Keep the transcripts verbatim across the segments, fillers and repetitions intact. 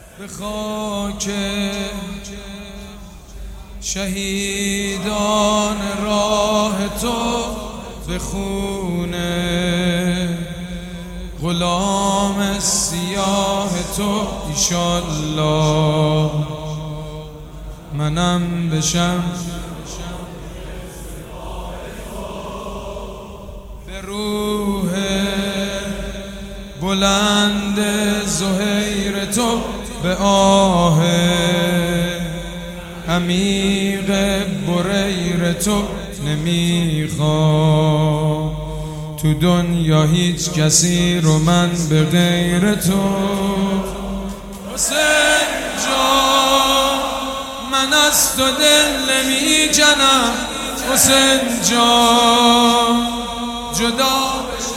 به خاک شهیدان راه تو، به خون غلام سیاه تو ایشالله منم بشم به روح بلند زهیر تو، به آه عمیق بریر تو نمیخوام تو دنیا هیچ کسی رو من به غیر تو. حسین جان من از تو دل نمی جنم، حسین جان جدا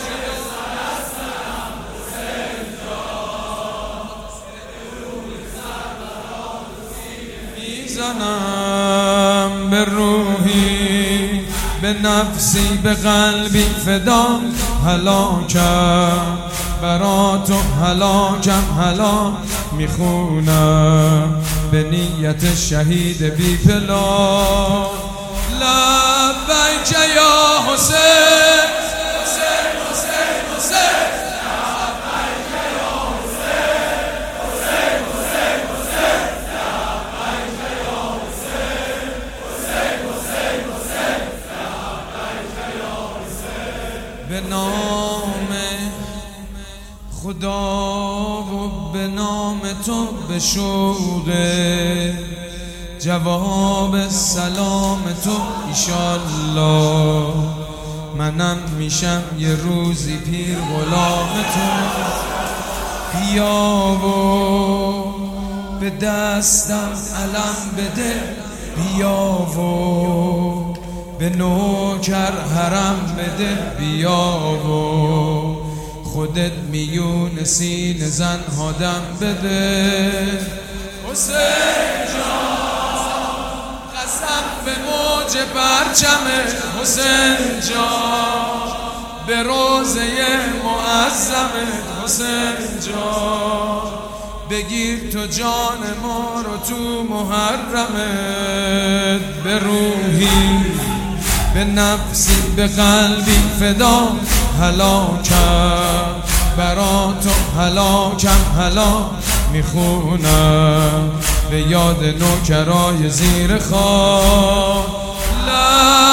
میزنم به روحی، به نفسی، به قلبی فدا، هلاکم برا تو، هلاکم هلاک میخونم به نیت شهید بی پلا. لبیک یا حسین، حسین حسین حسین، لبیک یا حسین، حسین حسین حسین، لبیک یا حسین، حسین حسین حسین، لبیک یا حسین. به نام خدا و به نام تو، به شوق جواب سلام تو ایشالله منم میشم یه روزی پیر غلام تو. بیا و به دستم علم بده، بیا و به نوکر حرم بده، بیا و خودت میون سینه زنها دم بده. حسین جان قسم به موج پرچمه، حسین جان به روزه معظمه، حسین جان بگیر تو جان ما رو تو محرمت. به روحی، به نفسی، به قلبی فدا، هلاکم برا تو، هلاکم هلاک میخونم به یاد نوکرای زیر خاک.